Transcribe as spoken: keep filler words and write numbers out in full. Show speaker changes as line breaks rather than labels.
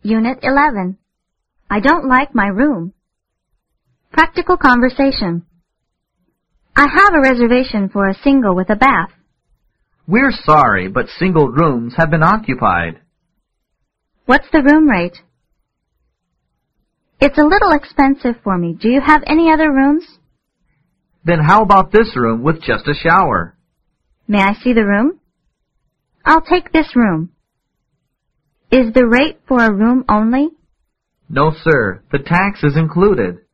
Unit eleven. I don't like my room. Practical conversation. I have a reservation for a single with a bath.
We're sorry, but single rooms have been occupied.
What's the room rate? It's a little expensive for me. Do you have any other rooms?
Then how about this room with just a shower?
May I see the room? I'll take this room. Is the rate for a room only?
No, sir. The tax is included.